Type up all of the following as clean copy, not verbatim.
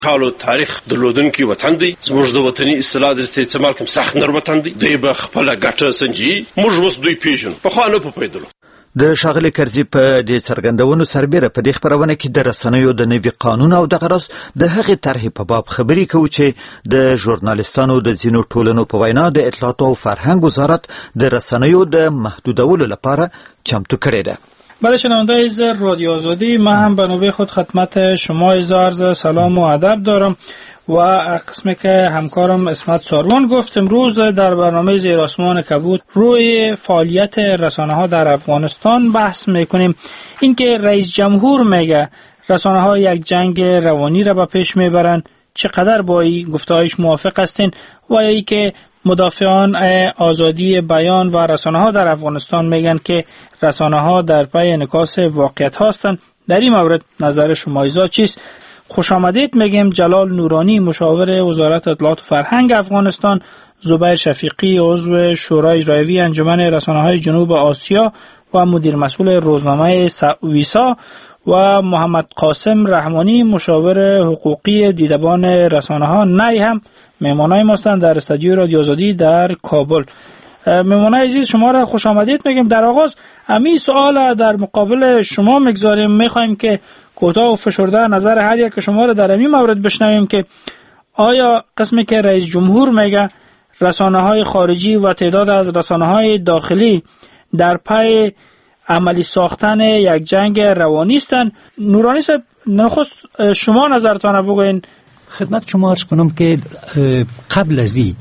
کالو تاریخ درلودونکي وطن دی. زموږ د وطني اصطلاح د استعمال کوم سخت نر وطن دی. دوی به خپل ګټه سنجي. موږ اوس دوی پیژنو. په خو نه پوهیدلو. د ښاغلي کرزي په دې څرګندونو سربېره په دې خپرونه کې د رسنیو د نوي قانون او د غرض د هغې طرحې په باب خبرې کوو چې د ژورنالیستانو د ځینو ټولنو په وینا د اطلاعاتو او فرهنګ وزارت د رسنیو د محدودولو لپاره چمتو کړې ده. بله شنونده رادیو آزادی، من هم به نوبه خود خدمت شما عرض سلام و ادب دارم و قسمی که همکارم اسمت ساروان گفت امروز در برنامه زیر آسمان کبود روی فعالیت رسانه ها در افغانستان بحث میکنیم. اینکه رئیس جمهور میگه رسانه ها یک جنگ روانی را به پیش میبرن، چقدر با این گفتهایش موافق هستین؟ و ای که مدافعان آزادی بیان و رسانه ها در افغانستان میگن که رسانه ها در پی انعکاس واقعیت هستند. در این مورد نظر شما ایزا چیست؟ خوش آمدید میگیم جلال نورانی مشاور وزارت اطلاعات و فرهنگ افغانستان، زبیر شفیقی عضو شورای اجرایی انجمن رسانه‌های جنوب آسیا و مدیر مسئول روزنامه ویسا و محمد قاسم رحمانی مشاور حقوقی دیدبان رسانه‌ها نی هم مهمانای ما هستند در استودیو رادیو آزادی در کابل. مهمانای عزیز شما را خوش آمدید میگیم. در آغاز همین سوال در مقابل شما میگذاریم، میخوایم که کوتاه و فشرده نظر هر یک شما را در این مورد بشنویم که آیا قسمی که رئیس جمهور میگه رسانه‌های خارجی و تعداد از رسانه‌های داخلی در پی عملی ساختن یک جنگ روانی هستند؟ نورانی صاحب نخست شما نظرتان بگوین. خدمت شما عرض کنم که قبل از این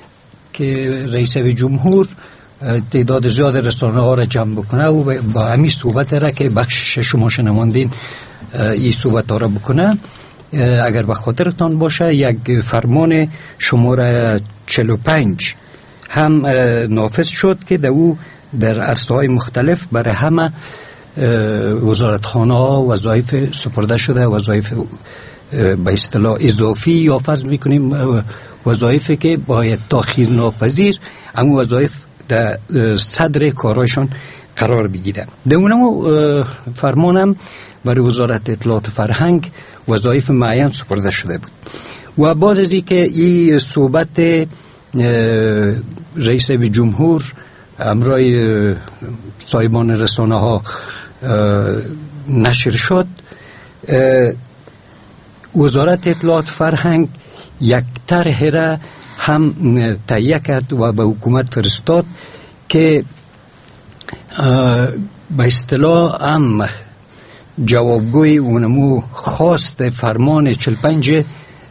که رئیس جمهور تعداد زیاد رسانه ها را جمع بکنه و با همین صحبت را که بخش شما شنواندین این صحبت ها را بکنه، اگر به خاطرتان باشه یک فرمان شماره 45 هم نافذ شد که در عرصه‌های مختلف برای همه وزارتخانه ها وظایف سپرده شده، وظایف به اصطلاح اضافی یا فرض میکنیم وظایفی که باید تأخیر ناپذیر اما وظایف در صدر کارایشان قرار بگیره. در اونم فرمانم برای وزارت اطلاعات و فرهنگ وظایف معین سپرده شده بود و بعد از اینکه این صحبت رئیس جمهور همراه صاحبان رسانه ها نشر شد، وزارت اطلاعات فرهنگ یک طرح را هم تهیه کرد و به حکومت فرستاد که به اصطلاح هم جوابگوی اونمو خواست فرمان 45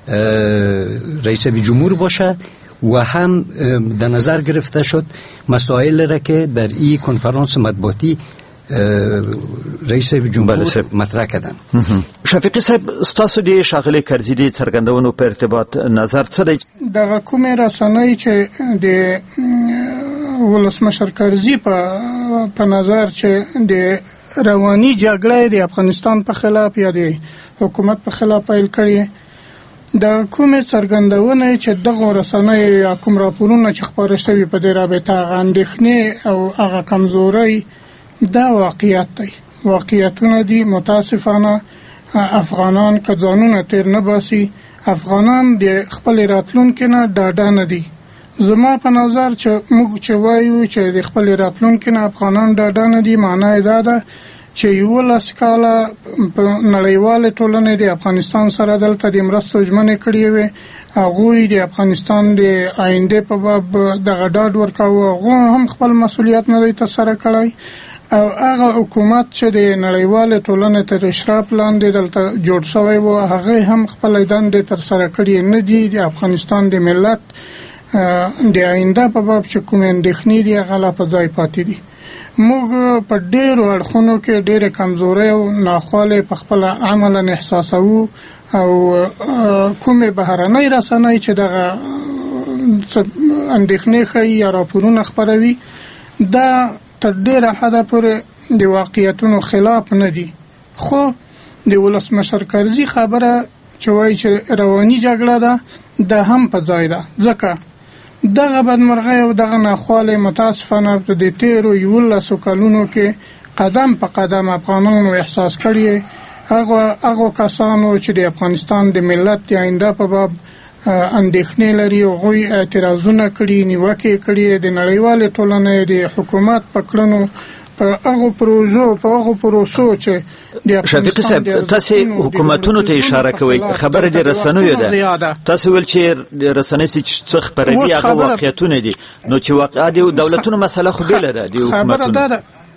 رئیس جمهور باشه و هم در نظر گرفته شد مسائل را که در این کنفرانس مطبوعاتی رئیس جمهور مطرح کردن. شفیقی صاحب ستاسو دی ښاغلي کرزي دی څرګندونو په ارتباط نظر څه دی؟ دغه کومې رسنۍ چې د ولسمشر کرزي په نظر چې د رواني جګړه د افغانستان په خلاف یا د حکومت په خلاف پیل کړي، د کومې څرګندونه چې دغه رسنۍ یا کوم راپورونه چې خپاره شوي په دې رابطه هغه اندېښنې او هغه کمزورۍ دا واقعیت دی. واقعیتونه دي متاسفانه افغانان که ځانونه تیر نه باسي، افغانان د خپل راتلونکي نه ډاډه نه دي. زما په نظر چې موږ چې وایو چې د خپل راتلونکي نه افغانان ډاډه نه دي، معنا یې دا ده چې 11 کاله په نړیواله ټولنه د افغانستان سره دلته د مرستو ژمنې کړې وې، هغوی د افغانستان د آینده په باب دغه ډاډ ورکاوه، هغه هم خپل مسؤلیت نه دی ترسره کړی او هغه حکومت چې د نړیواله ټولنې تر اشراف لاندې دلته جوړ شوی و هغه هم خپل دندې ترسره کړې نه دي. د افغانستان د ملت د آینده په باب چې کوم اندېښنې دي هغه لا په ځای پاتې دي. موږ په ډېرو اړخونو کې ډېرې کمزورۍ او ناخوالې په خپله عملا احساسوو او کومې بهرنۍ رسنۍ چې دغه اندېښنې ښیي یا راپورونه خپروي دا تر ډېره حده پورې د واقعیتونو خلاف نه دي. خو د ولسمشر کرزي خبره چې وایي چې رواني جګړه ده دا هم په ځای ده، ځکه دغه بدمرغۍ او دغه ناخوالې متاسفانه د تیرو 11 کلونو کې قدم په قدم افغانانو احساس کړي هغه کسانو چې د افغانستان د ملت د آینده په باب اندېښنې لري او غوي اعتراضونه کړي نیوکې کړي د نړیوال ټولنې د حکومت په کړنو په هغه پروسو چې شفیقي صاحب تاسو حکومتونو ته اشاره کوي خبره د رسنیو ده تاسو ول چې رسنۍ څخه خبري هغه واقعیتونه دي نو چې واقعا د دولتونو مسله خو بیل ده د حکومتونو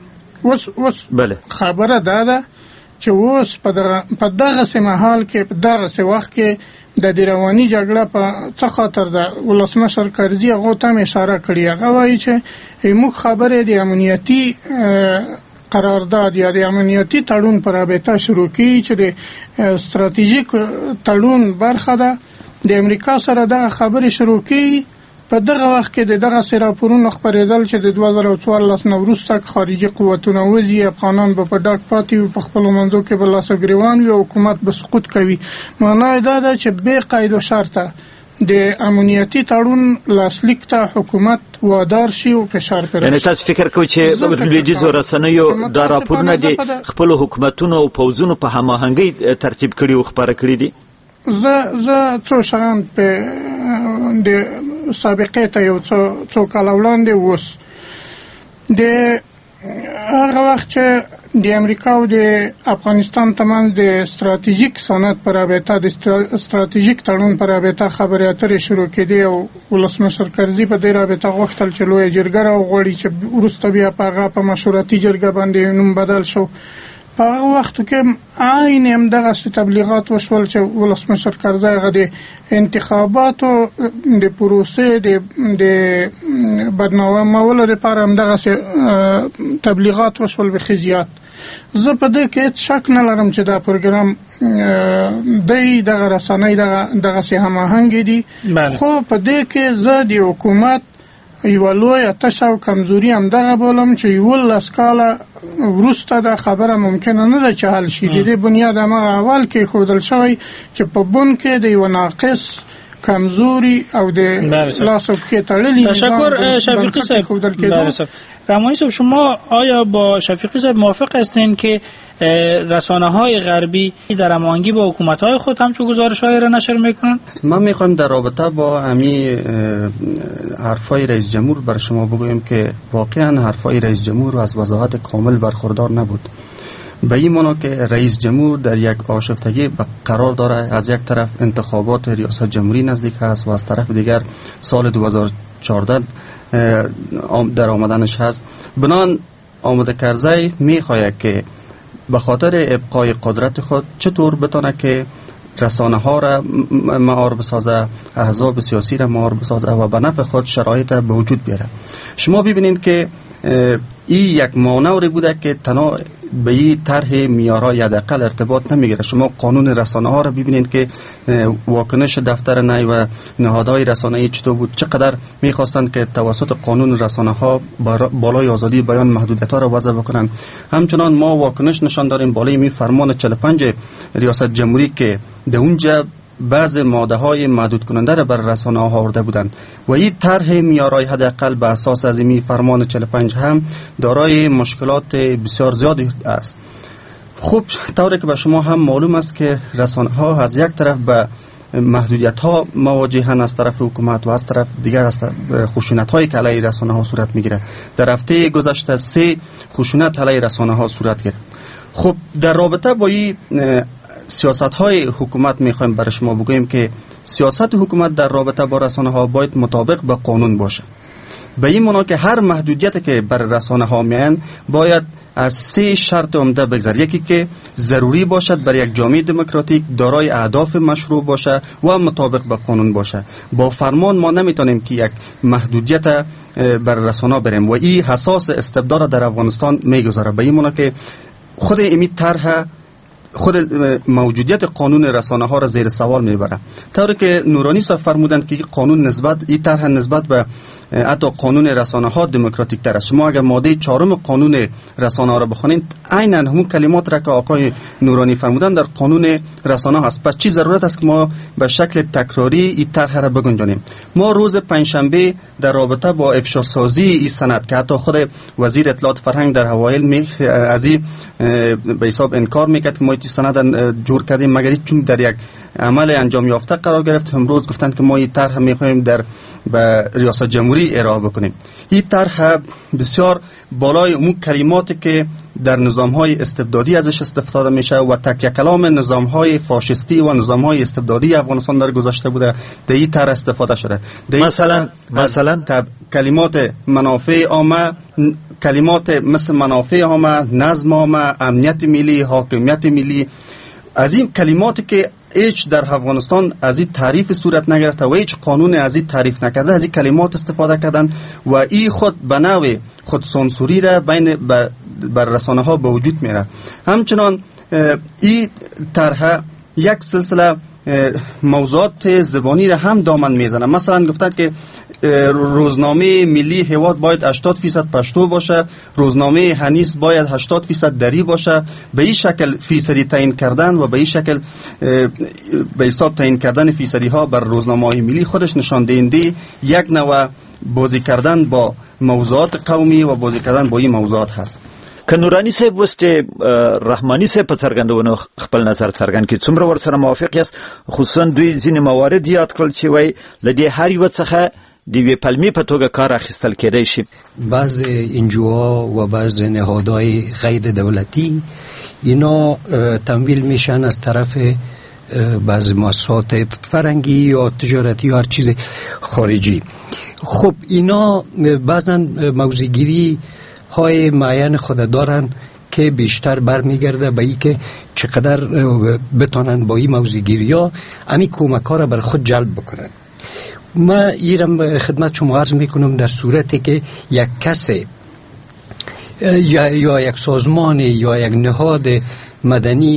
بله خبره ده چې اوس په دغه سمحال کې په دغه وخت کې د رواني جګړه په څه خاطر د ولسمشر کرزي هغه ته اشاره کړې هغه وایي چې موږ خبره د امنیتي قرارداد یا د امنیتي تړون پر رابطه شروع کړي چې د ستراتیژیک تړون برخه ده د امریکا سره دغه خبرې شروع کړي په دغه وخت کې دغه راپورونه خبرېدل چې د 2014 نه وروسته خارجي قوتونه وځي افغانان به په ډاګ پاتې په خپل منځو کې بل لاس ګریوان وي او حکومت به سقوط کوي معنی دا ده چې به قید او شرطه د امنیتي تړون لاسلیک ته حکومت وادار شي او فشار کوي یعنی تاسو فکر کوئ چې لویدیځو رسنیو دا راپورونه دي خپل حکومتونو او پوځونو په هماهنګي ترتیب کړي او خبره کړي دي زه څو شان په د سابقه ته یو څو کال وړاندې اوس د هغه وخت چې د امریکا او د افغانستان ترمنځ د ستراتیژیک صنعت پر رابطه د ستراتیژیک تړون پر رابطه خبرې اترې شروع کېدې او ولسمشر کرزي په دې رابطه غوښتل چې لویه جرګه راوغواړي چې وروسته بیا په مشورتي جرګه باندې نوم بدل شو په هغه وخت کې عین همدغه تبلیغات وشول چې ولسمشر کرزي هغه د انتخاباتو د پروسې د بدنامولو لپاره همدغه تبلیغات وشول به خزيات زه په دې کې شک نه لرم چې دا پروګرام دغه رسنۍ دغه هماهنګ دي خو په دې کې زه د حکومت یو لوی تشه او کمزوري هم دغه بولم چې یو لاسکاله وروسته د خبره ممکنه نه ده چې حل شي د بنیاد هغه اول کې خودل شوی چې په بن کې د یو ناقص کمزوری او د لاسو کې تړلې تشکر شفیقی صاحب رحمانی صاحب شما آیا با شفیقی صاحب موافق هستین که رسانه‌های غربی در هماهنگی با حکومت‌های خود همچون گزارش‌های را نشر می‌کنند؟ من می‌خوام در رابطه با همین حرفای رئیس جمهور بر شما بگویم که واقعاً حرفای رئیس جمهور از وضاحت کامل برخوردار نبود. به این معنی که رئیس جمهور در یک آشفتگی قرار داره، از یک طرف انتخابات ریاست جمهوری نزدیک است و از طرف دیگر سال 2014 در آمدنش هست. بنان آمده کرزی میخواهد که به خاطر ابقای قدرت خود چطور بتونه که رسانه ها را معار بسازه، احزاب سیاسی را معار بسازه و به نفع خود شرایط به وجود بیاره. شما ببینید که این یک مانوری بوده که تنها به این طرح معیارهای حداقل ارتباط نمیگیره. شما قانون رسانه ها را ببینید که واکنش دفتر نی و نهادهای رسانه‌ای چطور بود، چقدر میخواستند که توسط قانون رسانه ها بالای آزادی بیان محدودیت ها را وضع بکنند. همچنان ما واکنش نشان داریم بالای می فرمان 45 ریاست جمهوری که در اونجا بعض ماده های محدود کننده را بر رسانه ها آورده بودند و این طرح معیارهای حداقل به اساس از این فرمان 45 هم دارای مشکلات بسیار زیادی است. خوب طوری که به شما هم معلوم است که رسانه ها از یک طرف به محدودیت ها مواجهن از طرف حکومت و از طرف دیگر از خشونت هایی که علیه رسانه ها صورت میگیره. در هفته گذشته 3 خشونت علیه رسانه ها صورت گرفت. خب در رابطه با این سیاست های حکومت میخوایم برای شما بگوییم که سیاست حکومت در رابطه با رسانه ها باید مطابق به قانون باشه. به این معنی که هر محدودیت که بر رسانه ها میان باید از 3 شرط عمده بگذره. یکی که ضروری باشد برای یک جامعه دموکراتیک، دارای اهداف مشروع باشه و مطابق به قانون باشه. با فرمان ما نمیتونیم که یک محدودیت بر رسانه بریم و این حساس استبداد در افغانستان میگذاره. به این معنی که خود این طرح خود موجودیت قانون رسانه ها را زیر سوال میبره. طوری که نورانی صاحب فرمودند که قانون این طرح نسبت به حتی قانون رسانه ها دموکراتیک تر است. شما اگر ماده 4 قانون رسانه ها را بخونید عیناً همون کلمات را که آقای نورانی فرمودند در قانون رسانه هست. پس چی ضرورت است که ما به شکل تکراری این طرح را بگنجانیم؟ ما روز پنجشنبه در رابطه با افشا سازی این سند که حتی خود وزیر اطلاعات فرهنگ در اوایل از این به حساب انکار میکرد که ما چی سند جور کردیم مگر چون در یک عمل انجام یافته قرار گرفت. امروز گفتند که ما این طرح میخوایم در به ریاست جمهوری ارائه بکنیم. این طرح بسیار بالای اون کلماتی که در نظام‌های استبدادی ازش استفاده میشه و تکیه کلام نظام‌های فاشisتی و نظام‌های استبدادی افغانستان در گذشته بوده در این طرح استفاده شده. مثلا کلمات منافع عامه، کلمات مثل منافع عامه، نظم عامه، امنیت ملی، حاکمیت ملی، از این کلماتی که هیچ در افغانستان از این تعریف صورت نگرفته و هیچ قانون از این تعریف نکرده، از این کلمات استفاده کردن و این خود به نوع خود سانسوری را بین بر رسانه ها به وجود میره. همچنان این طرح یک سلسله موضوعات زبانی را هم دامن میزنه. مثلا گفتن که روزنامه ملی هیواد باید 80% پشتو باشه، روزنامه حنیس باید 80% دری باشه. به این شکل فیصدی تعیین کردن و به این شکل به حساب تعیین کردن فیصدی ها بر روزنامه های ملی خودش نشان دهنده یک نوع بازی کردن با موضوعات قومی و بازی کردن با این موضوعات هست. که نورانی صاحب وست رحمانی صاحب په څرګندونو خپل نظر څرګند کړي، څومره ورسره موافق یاست؟ خصوصا دوی ځینې موارد یاد کړل چې وایي له دې هر یوه څخه د یوې پلمې په توګه کار اخیستل کېدی شي. بعض انجوها و بعض نهادهای غیر دولتی اینا تمویل میشن از طرف بعض مؤسسات فرنگی یا تجارتی یا هر چیز خارجی. خب اینا بعضا موضع‌گیری های معین خود دارن که بیشتر برمیگرده به این که چقدر بتانن با این موضع‌گیری ها امی کمک ها را بر خود جلب بکنن. ما ایرم خدمت شما عرض میکنم در صورتی که یک کس یا یک سازمان یا یک نهاد مدنی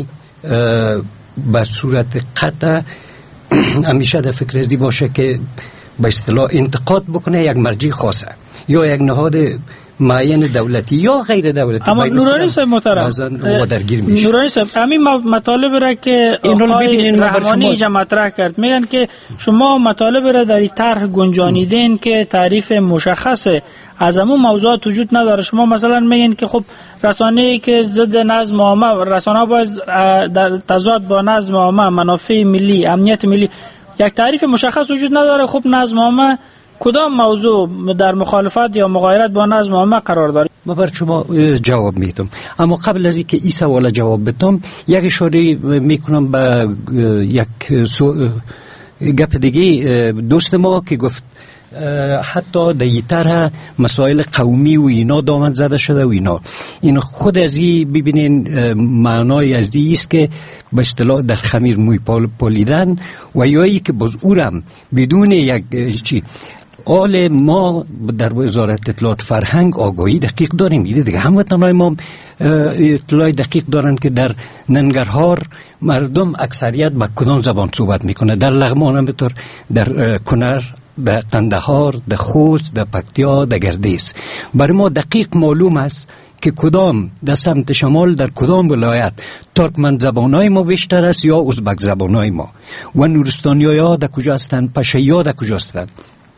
به صورت قطع همیشه در فکر ازی باشه که به اصطلاح انتقاد بکنه یک مرجع خاصه یا یک نهاد معین دولتی یا غیر دولتی. اما نورانی صاحب محترم نورانی صاحب همین مطالب را که آقای رحمانی اینجا مطرح کرد، میگن که شما مطالب را در این طرح گنجانیدین که تعریف مشخص از همون موضوعات وجود نداره. شما مثلا میگن که خب رسانه‌ای که ضد نظم عامه، رسانه‌ها باید در تضاد با نظم عامه، منافع ملی، امنیت ملی، یک تعریف مشخص وجود نداره. خب نظم عامه کدام موضوع در مخالفت یا مغایرت با نظم عامه قرار داره؟ ما بر شما جواب میدم، اما قبل از اینکه این سوال جواب بدم یک اشاره میکنم به یک گپ دیگه دوست ما که گفت حتی در این طرح مسائل قومی و اینا دامن زده شده و اینا. این خود از این ببینین معنای از این است که به اصطلاح در خمیر موی پالیدن و یایی که باز اورم بدون یک چی آل ما در وزارت اطلاعات فرهنگ آگاهی دقیق داریم. دیگه هموطنان ما اطلاع دقیق دارن که در ننگرهار مردم اکثریت با کدام زبان صحبت میکنه، در لغمان هم بطور، در کنر، در قندهار، در خوست، در پکتیا، در گردیس. برای ما دقیق معلوم است که کدام در سمت شمال در کدام ولایت ترکمن زبانای ما بیشتر است یا ازبک زبانای ما و نورستانی ها در کجا هستند، پشایی ها در کجا هستند.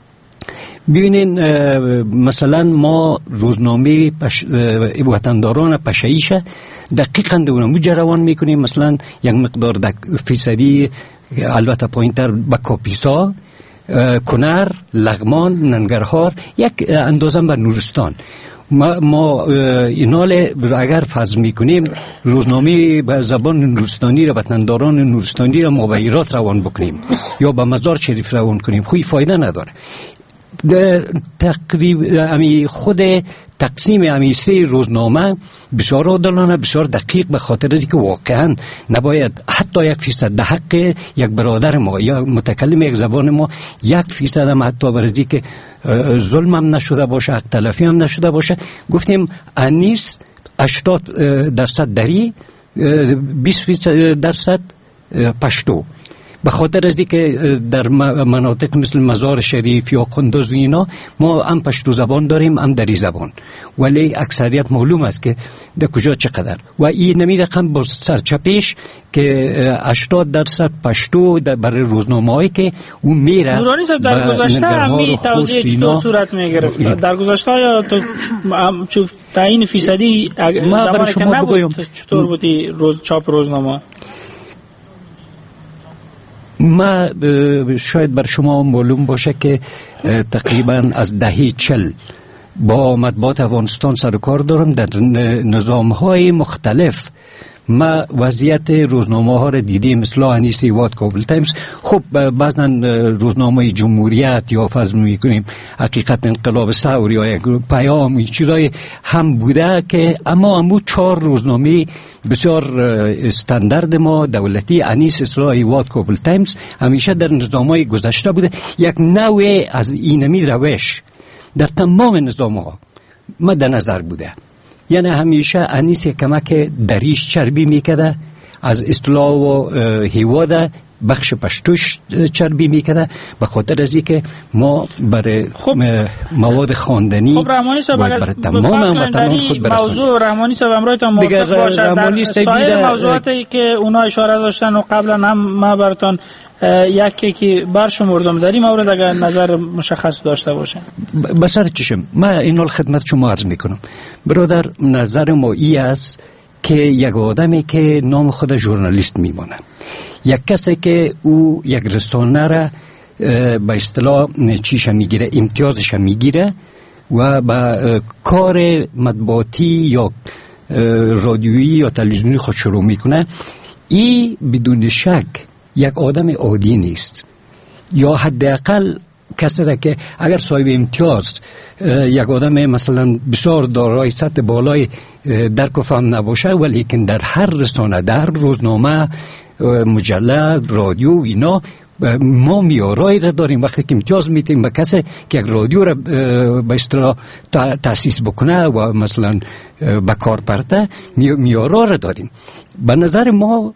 ببینین مثلا ما روزنامه وطنداران پشاییشه دقیقاً دونم روان میکنیم، مثلا یک مقدار فیصدی البته پایینتر به کاپیسا، کنر، لغمان، ننگرهار، یک اندازه بر نورستان. ما اینال اگر فرض میکنیم روزنامه به زبان نورستانی را وطنداران نورستانی را مبایرات روان بکنیم یا به مزار شریف روان کنیم، خوی فایده نداره. تقریبا خود تقسیم امی سه روزنامه بسیار عادلانه، بسیار دقیق، به خاطر اینکه واقعا نباید حتی 1% در حق یک برادر ما یا متکلم یک زبان ما 1% هم حتی برای که ظلم هم نشده باشه، حق تلفی هم نشده باشه. گفتیم انیس 80% دری، 20% پشتو. به خاطر از که در مناطق مثل مزار شریف یا قندوز و اینا ما هم پشتو زبان داریم هم دری زبان، ولی اکثریت معلوم است که در کجا چقدر. و این نمی رقم با سرچپیش که 80% پشتو برای روزنامه‌ای که اون میره. نورانی صاحب در گذشته همی توضیح چطور صورت میگرفت؟ در گذشته یا تو تعیین فیصدی ما برای شما بگویم چطور بودی چاپ روزنامه؟ ما شاید بر شما معلوم باشه که تقریبا از دهه 40 با مطبوعات افغانستان سر کار دارم. در نظام‌های مختلف ما وضعیت روزنامه ها را دیدیم، مثل انیس هیواد، کابل تایمز. خب بعضا روزنامه جمهوریت یا فرض می‌کنیم حقیقت انقلاب ثوری یا یک پیام چیزای هم بوده که اما 4 روزنامه بسیار استاندارد ما دولتی، انیس، اصلاح، هیواد، کابل تایمز همیشه در نظام‌های گذشته بوده. یک نوع از اینمی روش در تمام نظام‌ها مد نظر بوده. یعنی همیشه انیس کمک دریش چربی میکده، از اصلاح و هیواد بخش پشتوش چربی میکده، به خاطر از اینکه ما برای مواد خواندنی رحمانی صاحب برای تمام وطنان خود برسانیم. موضوع رحمانی صاحب امروزتان موافق باشد در سایر موضوعاتی که اونا اشاره داشتن و قبلا هم ما براتون یکی که برشمردم در این مورد اگر نظر مشخص داشته باشن. بسر چشم ما اینال خدمت شما عرض میکنم. برادر، نظر ما ای است که یک آدمی که نام خود ژورنالیست میمانه، یک کسی که او یک رسانه را به اصطلاح چیش میگیره، امتیازش میگیره و با کار مطبوعاتی یا رادیویی یا تلویزیونی خود شروع میکنه، ای بدون شک یک آدم عادی نیست، یا حداقل کسی را که اگر صاحب امتیاز یک آدم مثلا بسیار دارای سطح بالای درک و فهم نباشه، ولیکن در هر رسانه، در روزنامه، مجله، رادیو اینا ما میارایی را داریم. وقتی که امتیاز میتیم به کسی که یک رادیو را به اصطلاح تأسیس بکنه و مثلا به کار برده، میارا را داریم. به نظر ما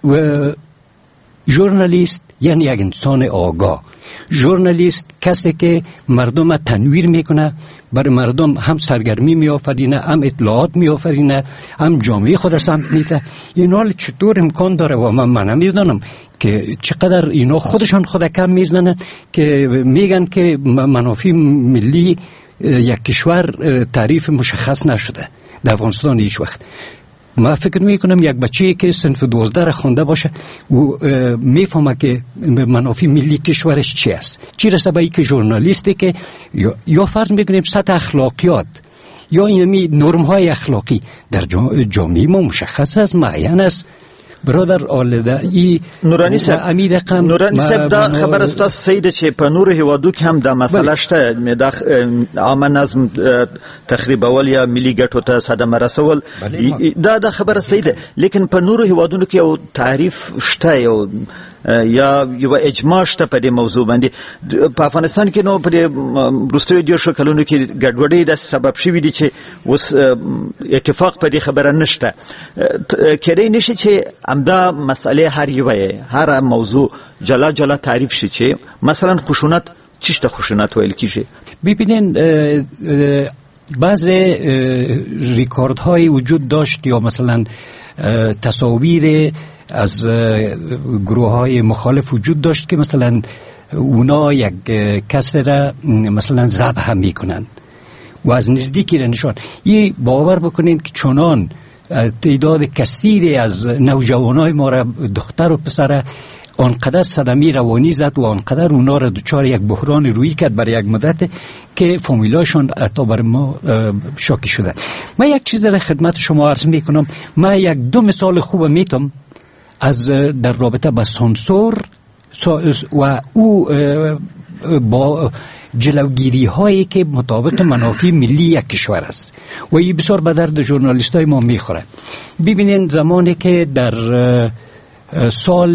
ژورنالیست یعنی یک انسان آگاه. ژورنالیست کسی که مردم تنویر میکنه، برای مردم هم سرگرمی میآفرینه، هم اطلاعات میآفرینه، هم جامعه خود سمت میده. اینا چطور امکان داره؟ و من نمیدونم که چقدر اینا خودشان خود کم میزنن که میگن که منافع ملی یک کشور تعریف مشخص نشده در افغانستان هیچ وقت. ما فکر میکنم یک بچه‌ای که صنف 12 را خونده باشه و میفهمه که منافع ملی کشورش چی است، چی رسه به اینکه ژورنالیستی که یا فرض میکنیم سطح اخلاقیات یا اینمی نرم های اخلاقی در جامعه ما مشخص است، معین است. برادر آلده ای نورانی صاحب دا خبر است سید چې په نور هیوادو کې هم دا مسله شته، د عامه نظم تخریبول یا ملي ګټو ته صدمه رسول، دا خبره سید، لیکن په نور هیوادونو کې یو تعریف شته یا یو اجماع شته په دې موضوع باندې. په افغانستان کې نو په وروستیو 2 کلونو کې ګډوډۍ د سبب شوي دي چې اوس اتفاق په دې خبره نشته. کېدای نشي چې امدا مسئله هر موضوع جلا جلا تعریف شي، چې مثلا خشونت چیش ته خشونت ویل کیږي. ببینین بعض ریکوردهای وجود داشت یا مثلا تصاویر از گروه های مخالف وجود داشت که مثلا اونا یک کس را مثلا ذبح هم میکنن و از نزدیکی را نشان. یه باور بکنین که چنان تعداد کثیری از نوجوانای ما را، دختر و پسر، آنقدر صدمه روانی زد و آنقدر اونا را دچار یک بحران روحی کرد برای یک مدت که فامیلاشون تا بر ما شاکی شده. من یک چیز را خدمت شما عرض میکنم. من 1-2 مثال خوب میتونم از در رابطه با سانسور و او با جلوگیری هایی که مطابق منافع ملی یک کشور است و این بسیار به درد ژورنالیست های ما میخوره. ببینین زمانی که در سال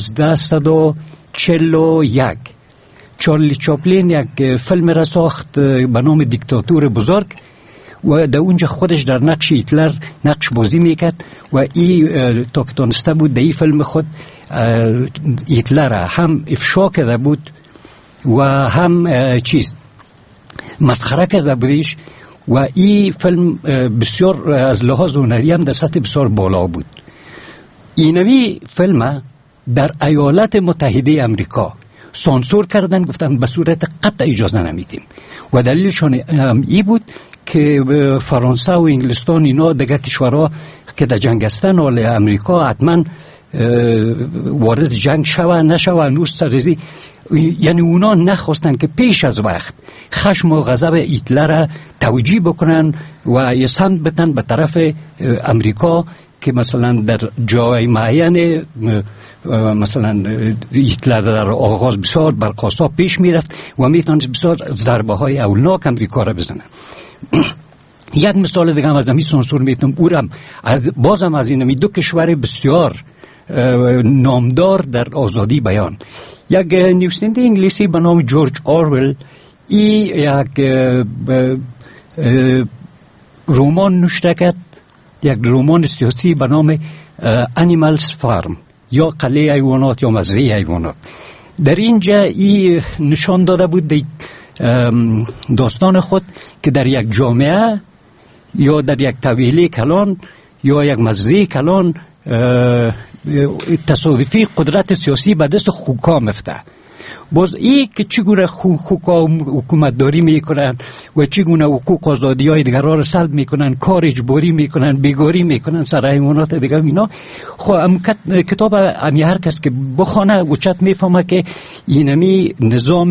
1941 چارلی چاپلین یک فیلم را ساخت به نام دیکتاتور بزرگ و در اونجا خودش در نقش هیتلر نقش بازی میکرد و این تا که تانسته بود در این فیلم خود هیتلر هم افشا کرده بود و هم مسخره کرده بودش و این فیلم بسیار از لحاظ هنری هم در سطح بسیار بالا بود. اینوی فیلم در ایالات متحده امریکا سانسور کردن، گفتن به صورت قطع اجازه نمیدیم و دلیلشون این بود که فرانسه و انگلستان اینا دیگه کشورها که در جنگ هستن ولی امریکا حتما وارد جنگ شوه نشوه نوست سرزی، یعنی اونا نخواستن که پیش از وقت خشم و غضب هیتلر را توجیه بکنن و یه سمت بتن به طرف امریکا که مثلا در جای معین مثلا هیتلر در آغاز بسیار برقاسا پیش میرفت و میتونست بسیار ضربه های اولناک امریکا را بزنن. یک مثال دیگه هم از همین سانسور میتونم اورم بازم از این دو کشور بسیار نامدار در آزادی بیان. یک نویسنده انگلیسی به نام جورج آرویل یک رمان نوشته کرد، یک رمان سیاسی به نام انیمالز فارم یا قلعه حیوانات یا مزرعه حیوانات. در اینجا ای نشان داده بود داستان خود که در یک جامعه یا در یک طویله کلان یا یک مزرعه کلان تصادفی قدرت سیاسی به دست خوکا مفته. باز این که چگونه خوکا حکومت داری میکنن و چگونه حقوق آزادی های دیگر را سلب میکنن، کار اجباری میکنن، بیگاری میکنن سر حیوانات دیگر اینا. خب کتاب امی هر کس که بخونه وچت میفهمه که اینمی نظام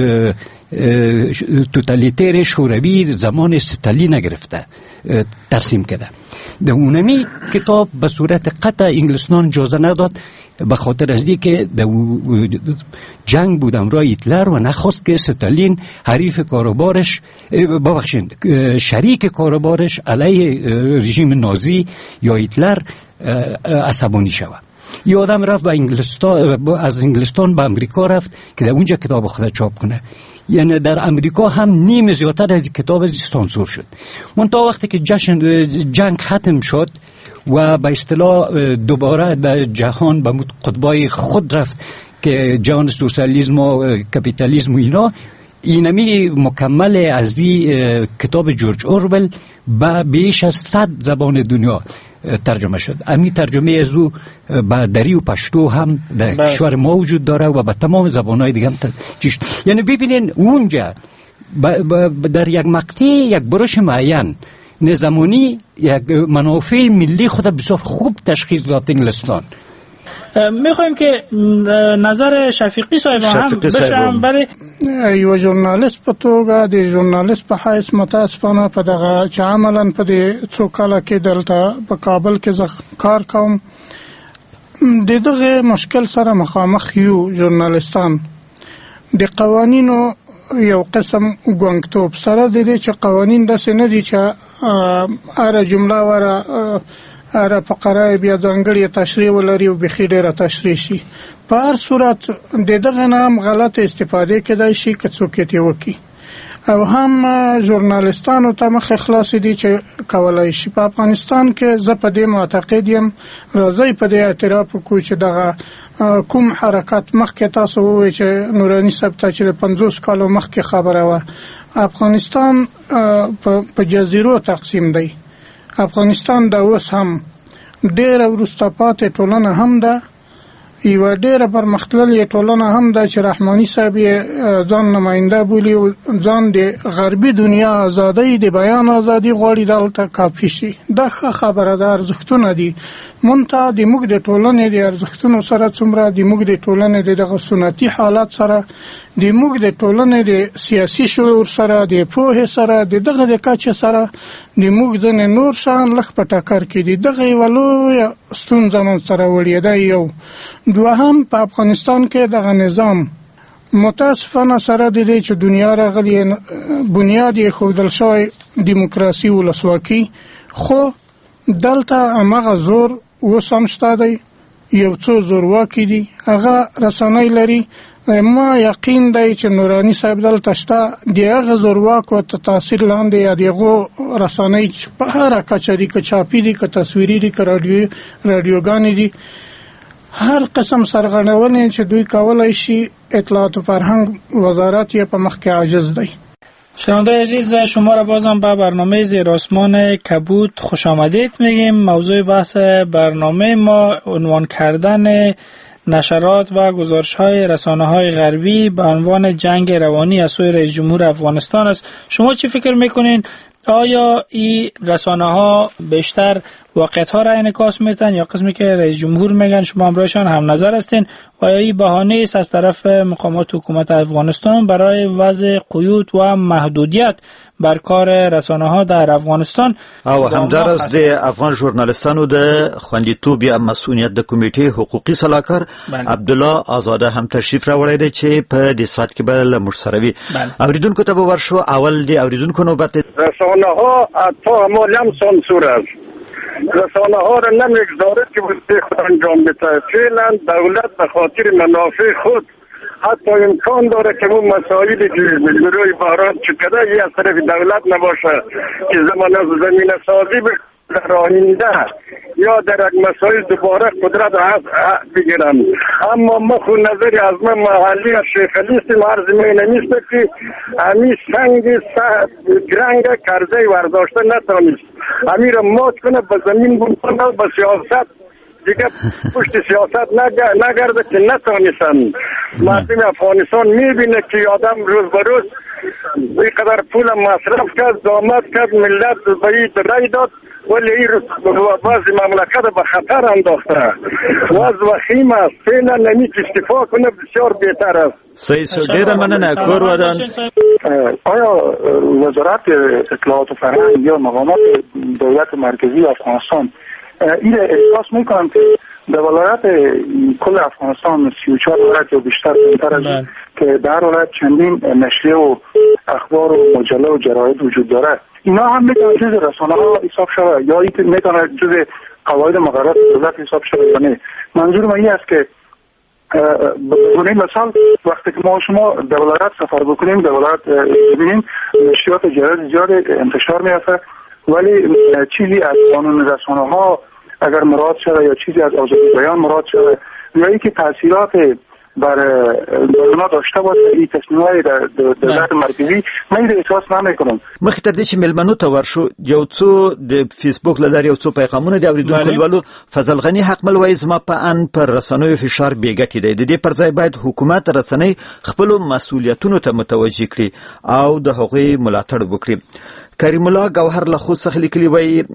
توتالیتر شوروی زمان ستالین گرفته ترسیم کرده. در اونمی کتاب به صورت قطع انگلستان اجازه نداد به خاطر از که جنگ بود امرای هیتلر و نخواست که ستالین حریف کاروبارش شریک کاروبارش علیه رژیم نازی یا هیتلر عصبانی شود. یه آدم رفت به انگلستان، از انگلستان به امریکا رفت که در اونجا کتاب خود چاپ کنه. یعنی در امریکا هم نیم زیادتر از کتاب سانسور شد. منتها وقتی که جنگ ختم شد و به اصطلاح دوباره در جهان به قطبای خود رفت که جهان سوسیالیسم و کپیتالیسم و اینا، اینمی مکمل از کتاب جورج اورویل به بیش از 100 زبان دنیا ترجمه شد. امی ترجمه از او به دری و پشتو هم در کشور ما وجود داره و به تمام زبانهای دیگه هم یعنی ببینین اونجا در یک مقطع یک برش معین نظامونی یک منافع ملی خود بسیار خوب تشخیص داد انگلستان. میخوایم که نظر شفیقی صاحب هم بشم. برای یو ژورنالیست په توګه د ژورنالیست په حیث متاسفانه په دغه چې عملاً په دې څو کاله کې دلته په کابل کې زه کار کوم د دغه مشکل سره مخامخ یو ژورنالیستان د قوانینو یو قسم ګونګتوب سره د دې چې قوانین داسې نه دي چې هره جمله وره هره فقره بیا ځانګړې تشریح ولري او بخي ډېره تشریح شي. په هر صورت د دغه نه هم غلط استفاده کېدای شي که څوک یې وکړي او هم ژورنالیستانو ته مخې خلاصې دي چې کولی شي. په افغانستان کې زه په دې معتقد یم، راځئ په دې اعتراف وکړو چې دغه کوم حرکت مخکې تاسو ووایئ چې نوراني صاحب ته چې 50 کالو مخکې خبره وه، افغانستان په جزیرو تقسیم دی. افغانستان د اوس هم ډېره وروسته پاتې ټولنه هم ده، یوه ډېره پرمختللې ټولنه هم ده چې رحماني صاحب یې ځان نماینده بولي او ځان د غربي دنیا ازادۍ د بیان ازادي غواړي دلته کافي شي. دا ښه خبره ده، ارزښتونه دي. منتها د موږ د ټولنې د ارزښتونو سره څومره د موږ د ټولنې د دغه سنتي حالات سره د موږ د ټولنې د سیاسي شعور سره د پوهې سره د دغه د کچې سره د موږ ځینې نور شیان لږ په ټکر کې دي. دغه یوه لویه ستونزه منځته راوړې ده. یو دوهم په افغانستان کې دغه نظام متاسفانه سره د دې چې دنیا راغلی بنیاد یې ښودل شوی دیموکراسي ولسواکي، خو دلته هماغه زور اوس هم شته دی. یو څو زورواکي دي، هغه رسنۍ لري. ما یقین دی چې نوراني صاحب دلته شته د هغه زورواکو ته تاثیر لاندې یا د هغو رسنۍ چې په هره کچه دي، که چاپي دي، که تصویري دي، که راډیوګانې دي، هر قسم سرغړونې چې دوی کولای شي اطلاعات و فرهنگ وزارت یې په مخ کې عاجز دی. شنونده عزیز، شما را بازم به برنامه زیر آسمان کبود خوش آمدید میگیم. موضوع بحث برنامه ما عنوان کردن نشرات و گزارش‌های رسانه‌های غربی به عنوان جنگ روانی از سوی رئیس جمهور افغانستان است. شما چی فکر میکنین؟ آیا این رسانه‌ها بیشتر واقعیت‌ها را انعکاس میتن یا قسمی که رئیس جمهور میگن شما همراهشان هم نظر هستین و آیا این بهانه است از طرف مقامات حکومت افغانستان برای وضع قیود و محدودیت بر کار رسانه‌ها در افغانستان؟ او همدارس د افغان ژورنالیستانو د خوندیتوب یا مسئولیت د کمیټې حقوقي صلاحکار عبدالله آزاده هم تشریف راوړی دی چې په دې ساعت کې به له موږ سره وي. اوریدونکو ته به ورشو. اول د اوریدونکو نوبت. رسانه‌ها تا معلم سانسور است. رسانه‌ها را نمیگذارد که وظیفه خود انجام بده. فعلا دولت به خاطر منافع خود حتی امکان داره که اون مسائلی که گروه باران چکده یه از طرف دولت نباشه که زمین سازی در آینده یا در یک مسائل دوباره قدرت بگیرن. اما ما خود نظری از من محلی شیخ علی است مرز مینمیست که همی سنگ گرنگ کرده ورداشته نتانیست همی را مات کنه به زمین بکنه به سیاست دیگه پشت سیاست نگرده که نتانیستن. مردم افغانستان میبینه که آدم روز به روز اینقدر پول مصرف کرد زحمت کرد ملت به این رای داد ولی این بعضی مملکت به خطر انداخته. وضع وخیم است. فعلا نمی استفاده کنه بسیار بهتر است. صحیح ډیره مننه. کور ودان. آیا وزارت اطلاعات و فرهنگ یا مقامات دولت مرکزی افغانستان این احساس میکنم که در ولایت کل افغانستان 34 ولایت یا بیشتر از که در ولایت چندین نشریه و اخبار و مجله و جراید وجود داره، اینا هم میتونه جز رسانه ها حساب شود یا میتونه جز قواعد مقررات دولت حساب شود یا نه؟ منظور من این است که بگونه مثال وقتی که ما شما در ولایت سفر بکنیم در ولایت ببینیم نشریات جراید زیاد انتشار میافته ولی چیزی از قانون رسانه ها اگر مراد شده یا چیزی از آزادی بیان مراد شده یا اینکه تاثیرات بر اونا داشته باشه این تصمیم‌های دولت مرکزی من احساس نمی‌کنم. مخکې تر دې چې ملمنو ته ورشو یو څو د فیسبوک لدار یو څو پیغامونه د اوریدونکو ولولو. فضل غنی حقمل وایي زما په ان پر رسنیو فشار بیګټی دی. د دې پر ځای باید حکومت رسنۍ خپل مسؤلیتونو ته متوجه کړي او د هغوی ملاتړ وکړي. کریم الله گوهر له خو څخه لیکلی وایي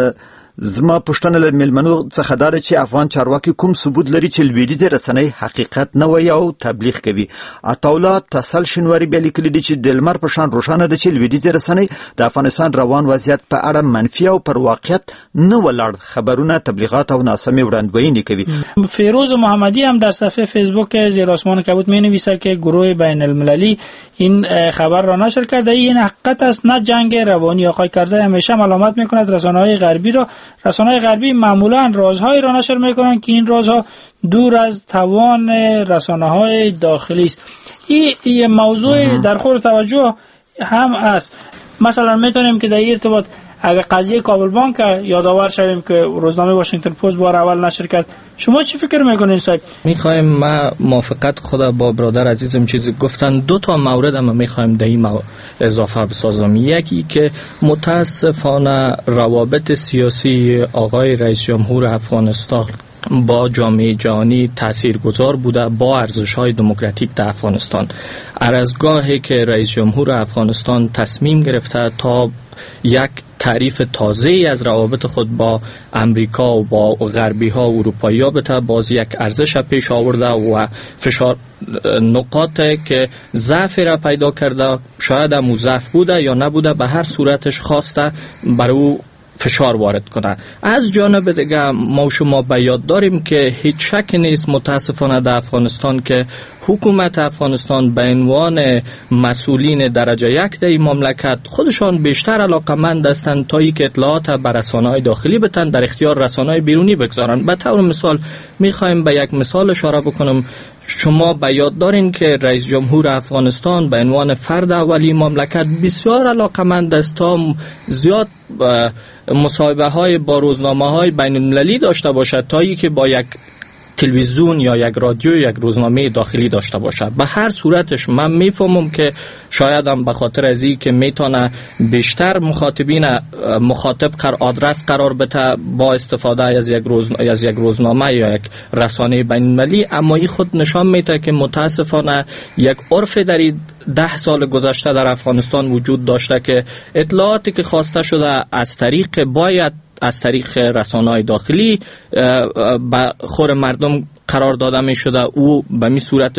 زما پښتنه له ملمنو څخه دا چې افغان چارواکي کوم ثبوت لري چې لویدیځ رسنۍ حقیقت نه وایي او تبلیغ کوي. عطاالله تسل شنواری بیا لیکلی دي چې د لمر په شان روښانه ده چې لویدیځ رسنۍ د افغانستان روان وضعیت په اړه منفي او پر واقعیت نه ولاړ خبرونه تبلیغات او ناسمې وړاندوینې کوي. فیروز محمدی هم در صفحه فیسبوک زیر آسمان کبود می‌نویسد که گروه بین المللی این خبر را نشر کرده. این حقیقت است نه جنگ روانی. آقای کرزی همیشه ملامت می‌کند رسانه‌های غربی را. رسانه‌های غربی معمولاً رازهایی را نشر می‌کنند که این رازها دور از توان رسانه‌های داخلی است. این موضوع در خور توجه هم است. مثلا می‌تونیم که در ارتباط اگر قضیه کابل بانک یادآور شویم که روزنامه واشنگتن پست بار اول نشر کرد. شما چی فکر میکنین صاحب؟ میخوایم ما موافقت خدا با برادر عزیزم چیزی گفتن دو تا مورد هم میخوایم در این اضافه بسازم. یکی که متاسفانه روابط سیاسی آقای رئیس جمهور افغانستان با جامعه جهانی تاثیرگذار بوده با ارزش‌های دموکراتیک در افغانستان. ارزگاهی که رئیس جمهور افغانستان تصمیم گرفته تا یک تعریف تازه‌ای از روابط خود با امریکا و با غربی ها و اروپایی ها بته باز یک ارزش پیش آورده و فشار نقاطی که ضعف را پیدا کرده شاید هم ضعف بوده یا نبوده به هر صورتش خواسته بر او فشار وارد کنه. از جانب دیگه ما شما به یاد داریم که هیچ شک نیست متاسفانه در افغانستان که حکومت افغانستان به عنوان مسئولین درجه یک در این مملکت خودشان بیشتر علاقمند هستند تا اینکه اطلاعات بر رسانه‌های داخلی بتن در اختیار رسانه‌های بیرونی بگذارن. به طور مثال میخوایم به یک مثال اشاره بکنم. شما به یاد دارین که رئیس جمهور افغانستان به عنوان فرد اولی مملکت بسیار علاقمند است تا زیاد مصاحبه های با روزنامه های بین المللی داشته باشد تا اینکه با یک تلویزیون یا یک رادیو یا یک روزنامه داخلی داشته باشه. به هر صورتش من میفهمم که شاید هم به خاطر از این که میتونه بیشتر مخاطب آدرس قرار بده با استفاده از یک روزنامه یا یک رسانه بین‌المللی، اما این خود نشان میده که متاسفانه یک عرف در 10 سال گذشته در افغانستان وجود داشته که اطلاعاتی که خواسته شده از طریق رسانه‌های داخلی به خور مردم قرار داده می شده، او به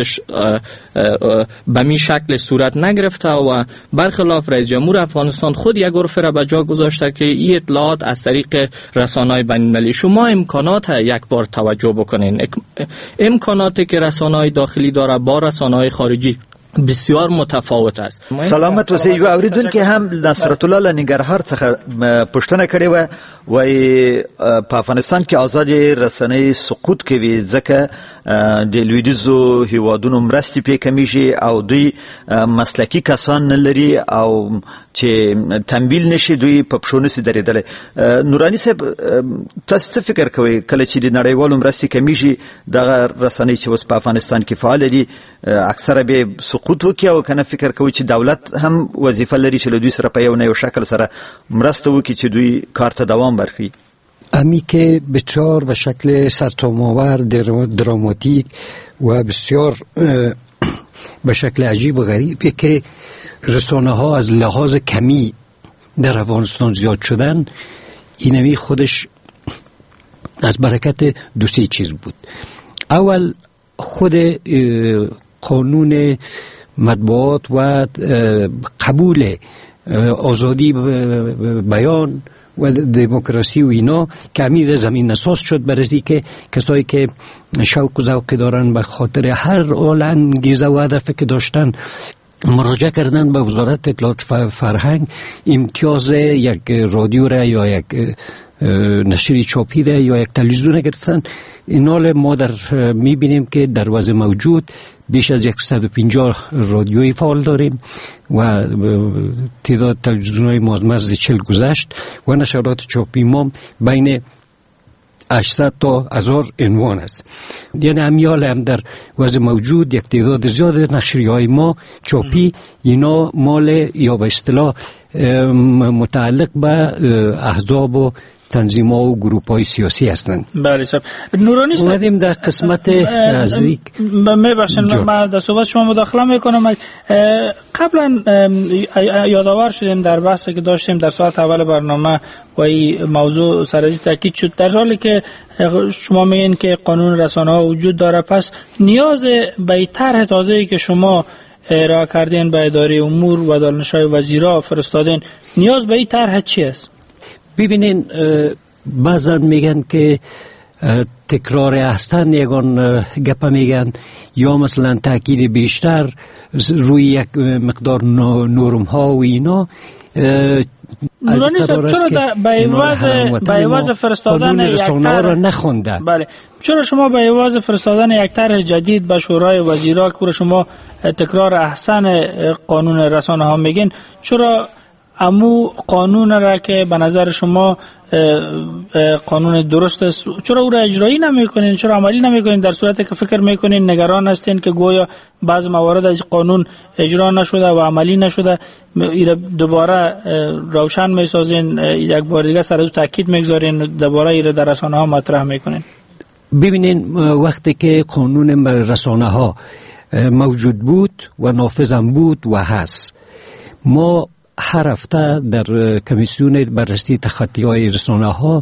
می شکل صورت نگرفته و برخلاف رئیس جمهور افغانستان خود یک عرف را به جا گذاشته که این اطلاعات از طریق رسانه‌های بین‌المللی. شما امکانات یک بار توجه بکنین، امکاناتی که رسانه‌های داخلی داره با رسانه‌های خارجی بسیار متفاوت است. سلامت اوسئ. یو اوریدونکو هم نصرت الله له ننګرهار څخه پوښتنه کړې و وایي په افغانستان کې ازادي رسنۍ سقوط کوي ځکه د لویدیځو هیوادونو مرستې پې کمیږي او دوی مسلکي کسان نه لري او چې تمویل نشي دوی په پښو نشي درېدلی. نوراني صاحب تاسو څه فکر کوئ کله چې د نړیوالو مرستې کمیږي دغه رسنۍ چې اوس په افغانستان کې فعال دي اکثره به سقوط وکړي او کنه فکر کوي چې دولت هم وظیفه لري چې له دوی سره په یو شکل سره مرسته وکړي چې دوی کار ته دوام ورکړي؟ امی که بسیار به شکل سرتام‌آور دراماتیک و بسیار به شکل عجیب و غریبی که رسانه ها از لحاظ کمی در افغانستان زیاد شدن، اینمی خودش از برکت دو سه چیز بود. اول خود قانون مطبوعات و قبول آزادی بیان و دموکراسی و اینا که امیر زمین اساس شد برای که کسایی که شوق و ذوق دارن به خاطر هر انگیزه و هدفی که داشتن مراجعه کردن به وزارت اطلاعات فرهنگ امتیاز یک رادیو را یا یک نشری چاپی را یا یک تلویزیون گرفتن. این حال ما میبینیم که در وضع موجود بیش از 150 رادیوی فعال داریم و تعداد تلویزیون‌های ما از مرز 40 گذشت و نشرات چاپی ما بین 800 تا 1000 عنوان است. یعنی امیال هم در وضع موجود یک تعداد زیاد نشریه‌های ما چاپی اینا مال یا به اصطلاح متعلق به احزاب و تنظیم‌ها و گروه‌های سیاسی هستند. بله صاحب. نورانی صاحب اومدیم در قسمت نزدیک ببخشید من در صحبت شما مداخله میکنم. قبلا یادآور شدیم در بحثی که داشتیم در ساعت اول برنامه و این موضوع سرازی تاکید شد، در حالی که شما میگین که قانون رسانه‌ها وجود داره، پس نیاز به طرح تازه‌ای که شما ارائه کردین به اداره امور و دانش‌های وزیرا فرستادین، نیاز به این طرح چی است؟ ببینین بعضا میگن که تکرار احسن یگان گپ میگن یا مثلا تاکید بیشتر روی یک مقدار نرم ها و اینا. نورانی صاحب چرا به عوض فرستادن یک طرح را نخونده؟ بله، چرا شما به عوض فرستادن یک طرح جدید به شورای وزیرا که شما تکرار احسن قانون رسانه ها میگین، چرا امو قانون را که به نظر شما قانون درست است چرا او را اجرایی نمیکنین، چرا عملی نمیکنین، در صورتی که فکر میکنین نگران هستین که گویا بعض موارد از قانون اجرا نشده و عملی نشده، دوباره روشن میسازین، یک بار دیگه سر از تاکید میگذارین، دوباره ایره در رسانه ها مطرح میکنین؟ ببینین وقتی که قانون رسانه ها موجود بود و نافذم بود و هست، ما هر هفته در کمیسیون بررسی تخطی‌های رسانه‌ها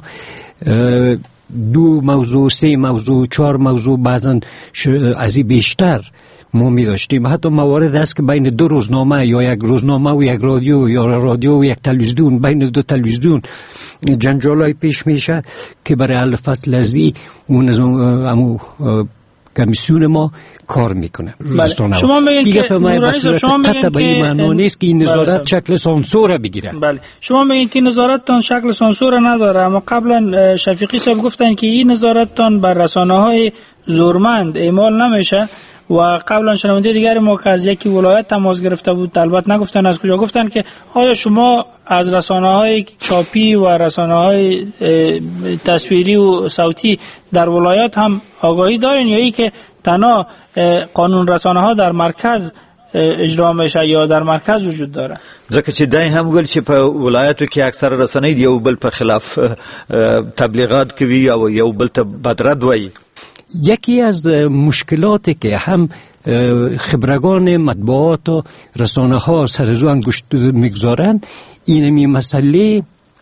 2 موضوع، 3 موضوع، 4 موضوع، بعضا از این بیشتر ما می داشتیم. حتی موارد هست که بین 2 روزنامه یا یک روزنامه و یک رادیو یا رادیو و یک تلویزیون، بین 2 تلویزیون جنجالای پیش میشه که برای حل فصل ازی اون کمیسیون ما کار میکنه. شما میگین که شما میگین که این معنی نیست که این نظارت شکل سانسور بگیره. بله، شما میگین که نظارتتان شکل سانسور نداره، اما قبلا شفیقی صاحب گفتن که این نظارتتان بر رسانه‌های زورمند اعمال نمیشه و قبلا شنونده دیگری ما که از یکی ولایت تماس گرفته بود، البته نگفتن از کجا، گفتن که آیا شما از رسانه‌های چاپی و رسانه‌های تصویری و صوتی در ولایات هم آگاهی دارین یا ای که تنها قانون رسانه‌ها در مرکز اجرا میشه یا در مرکز وجود داره؟ ځکه چې دای هم ویل چې په ولایتو کې اکثر رسنۍ دی یو بل په خلاف تبلیغات کوي او یو بل ته بدرد وایي. یکی از مشکلاتی که هم خبرگان مطبوعات و رسانه ها سر زو انگشت میگذارند اینمی مسئله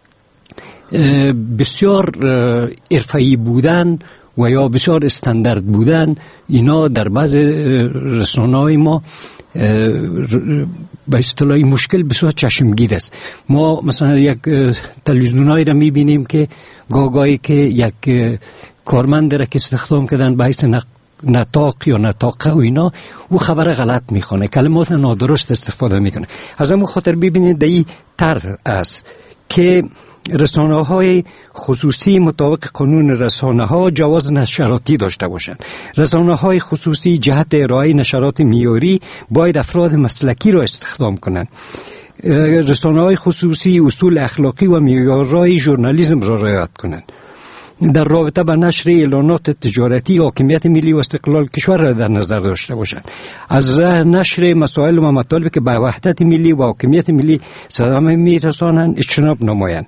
بسیار حرفه‌ای بودن و یا بسیار استاندارد بودن، اینا در بعض رسانه‌های ما به اصطلاح مشکل بسیار چشمگیر است. ما مثلا یک تلویزیونایی را میبینیم که گاهی که یک کارمند را که استخدام کردن به حیث نطاق یا نطاقه و اینا او خبر غلط میخونه، کلمات نادرست استفاده میکنه. از همون خاطر ببینید این طرح است که رسانه های خصوصی مطابق قانون رسانه ها جواز نشراتی داشته باشند. رسانه های خصوصی جهت ارائه نشرات معیاری باید افراد مسلکی را استخدام کنند. رسانه های خصوصی اصول اخلاقی و معیارهای ژورنالیسم را رعایت کنند. در رابطه با نشر اعلانات تجارتی حاکمیت ملی و استقلال کشور را در نظر داشته باشند. از نشر مسائل و مطالبی که به وحدت ملی و حاکمیت ملی صدمه میرسانند اجتناب نمایند.